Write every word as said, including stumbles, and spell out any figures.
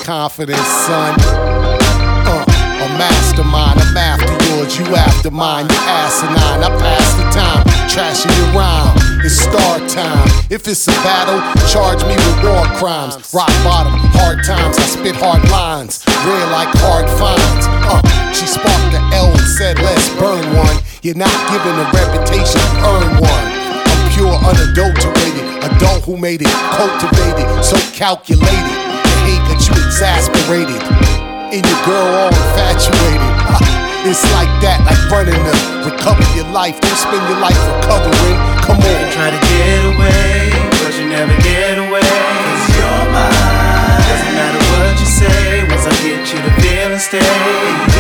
confidence, son. Uh, a mastermind, I'm after yours, you after mine. You asinine, I pass the time, trashing your rhyme. It's start time. If it's a battle, charge me with war crimes. Rock bottom, hard times, I spit hard lines. Real like hard fines. Uh, she sparked the L and said, let's burn one. You're not given a reputation, earn one. I'm pure, unadulterated, adult who made it, cultivated, so calculated. The hate that you exasperated, and your girl all infatuated. It's like that, like running to recover your life. Don't spend your life recovering. Come on. You try to get away, but you never get away. Cause you're mine. Doesn't matter what you say, once I get you to feel and stay.